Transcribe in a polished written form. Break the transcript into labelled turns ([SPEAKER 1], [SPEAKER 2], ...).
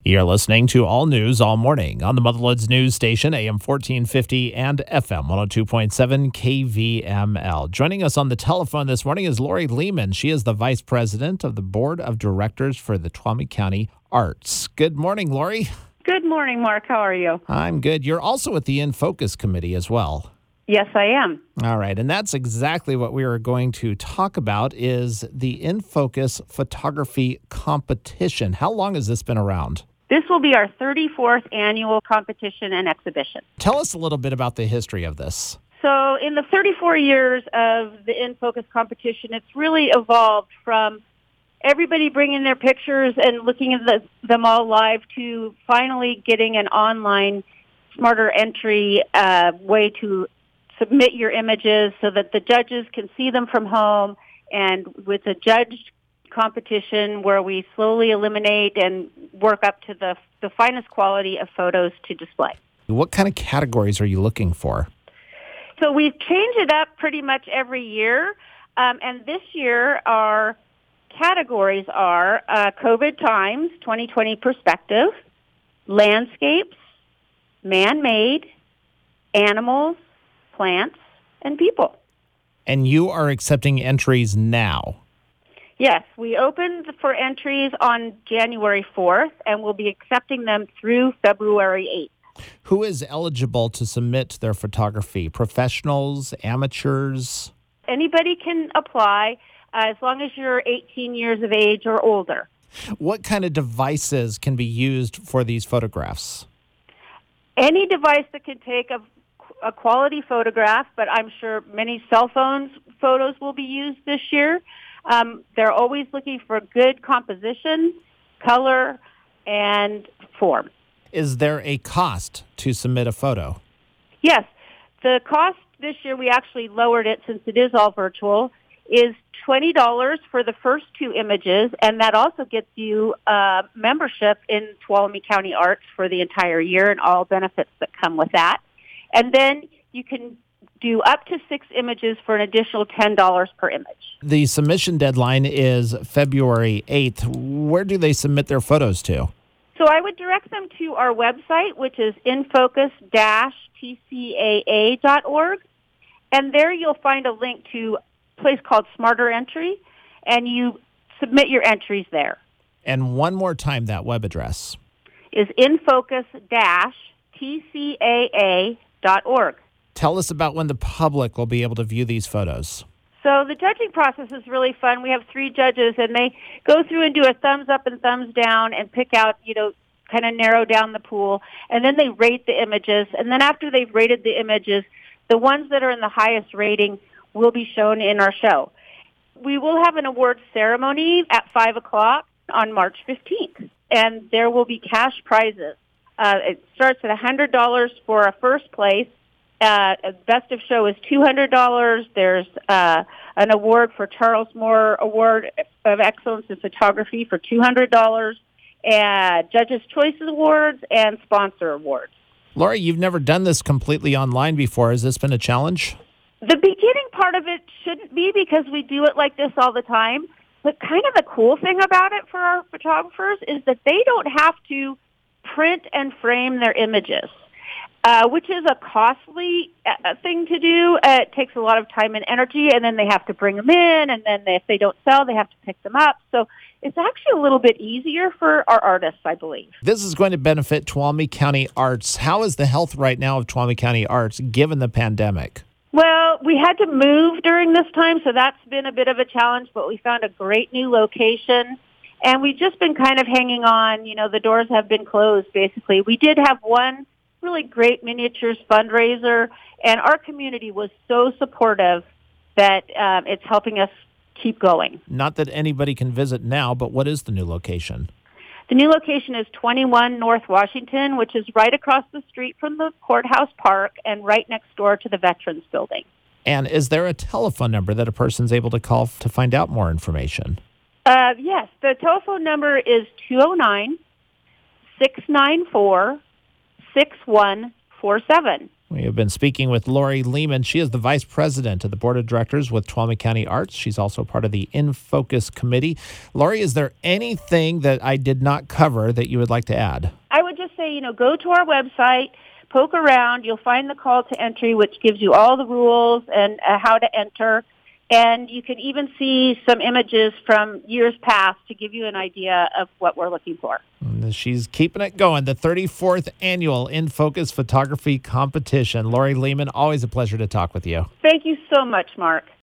[SPEAKER 1] You're listening to All News All Morning on the Motherwoods News Station, AM 1450 and FM 102.7 KVML. Joining us on the telephone this morning is Lori Lehman. She is the Vice President of the Board of Directors for the Tuolumne County Arts. Good morning, Lori.
[SPEAKER 2] Good morning, Mark. How are you?
[SPEAKER 1] I'm good. You're also at the In Focus Committee as well.
[SPEAKER 2] Yes, I am.
[SPEAKER 1] All right, and that's exactly what we are going to talk about is the In Focus Photography Competition. How long has this been around?
[SPEAKER 2] This will be our 34th annual competition and exhibition.
[SPEAKER 1] Tell us a little bit about the history of this.
[SPEAKER 2] So in the 34 years of the In Focus competition, it's really evolved from everybody bringing their pictures and looking at them all live to finally getting an online smarter entry way to submit your images so that the judges can see them from home, and with a judged competition where we slowly eliminate and work up to the finest quality of photos to display.
[SPEAKER 1] What kind of categories are you looking for?
[SPEAKER 2] So we've changed it up pretty much every year, and this year our categories are COVID times, 2020 perspective, landscapes, man-made, animals, plants, and people.
[SPEAKER 1] And you are accepting entries now?
[SPEAKER 2] Yes, we opened for entries on January 4th, and we'll be accepting them through February 8th.
[SPEAKER 1] Who is eligible to submit their photography? Professionals, amateurs?
[SPEAKER 2] Anybody can apply as long as you're 18 years of age or older.
[SPEAKER 1] What kind of devices can be used for these photographs?
[SPEAKER 2] Any device that can take a quality photograph, but I'm sure many cell phones photos will be used this year. They're always looking for good composition, color, and form.
[SPEAKER 1] Is there a cost to submit a photo?
[SPEAKER 2] Yes. The cost this year, we actually lowered it since it is all virtual, is $20 for the first two images, and that also gets you membership in Tuolumne County Arts for the entire year and all benefits that come with that. And then you can do up to 6 images for an additional $10 per image.
[SPEAKER 1] The submission deadline is February 8th. Where do they submit their photos to?
[SPEAKER 2] So I would direct them to our website, which is infocus-tcaa.org. And there you'll find a link to a place called Smarter Entry, and you submit your entries there.
[SPEAKER 1] And one more time, that web address
[SPEAKER 2] is infocus-tcaa.org.
[SPEAKER 1] Tell us about when the public will be able to view these photos.
[SPEAKER 2] So the judging process is really fun. We have 3 judges, and they go through and do a thumbs up and thumbs down and pick out, kind of narrow down the pool. And then they rate the images. And then after they've rated the images, the ones that are in the highest rating will be shown in our show. We will have an awards ceremony at 5 o'clock on March 15th, and there will be cash prizes. It starts at $100 for a first place. Best of show is $200. There's an award for Charles Moore Award of Excellence in Photography for $200, and Judges' Choice Awards and sponsor awards.
[SPEAKER 1] Lori, you've never done this completely online before. Has this been a challenge?
[SPEAKER 2] The beginning part of it shouldn't be because we do it like this all the time. But kind of the cool thing about it for our photographers is that they don't have to print and frame their images. Which is a costly thing to do. It takes a lot of time and energy, and then they have to bring them in, and then if they don't sell, they have to pick them up. So it's actually a little bit easier for our artists, I believe.
[SPEAKER 1] This is going to benefit Tuolumne County Arts. How is the health right now of Tuolumne County Arts given the pandemic?
[SPEAKER 2] Well, we had to move during this time, so that's been a bit of a challenge, but we found a great new location, and we've just been kind of hanging on. The doors have been closed, basically. We did have one really great miniatures fundraiser, and our community was so supportive that it's helping us keep going.
[SPEAKER 1] Not that anybody can visit now, but what is the new location?
[SPEAKER 2] The new location is 21 North Washington, which is right across the street from the Courthouse Park and right next door to the Veterans Building.
[SPEAKER 1] And is there a telephone number that a person's able to call to find out more information?
[SPEAKER 2] Yes, the telephone number is 209-694-6147.
[SPEAKER 1] We have been speaking with Lori Lehman. She is the vice president of the board of directors with Tuolumne County Arts. She's also part of the In Focus committee. Lori, is there anything that I did not cover that you would like to add?
[SPEAKER 2] I would just say, go to our website, poke around. You'll find the call to entry, which gives you all the rules and how to enter. And you can even see some images from years past to give you an idea of what we're looking for.
[SPEAKER 1] She's keeping it going. The 34th annual In Focus Photography Competition. Lori Lehman, always a pleasure to talk with you.
[SPEAKER 2] Thank you so much, Mark.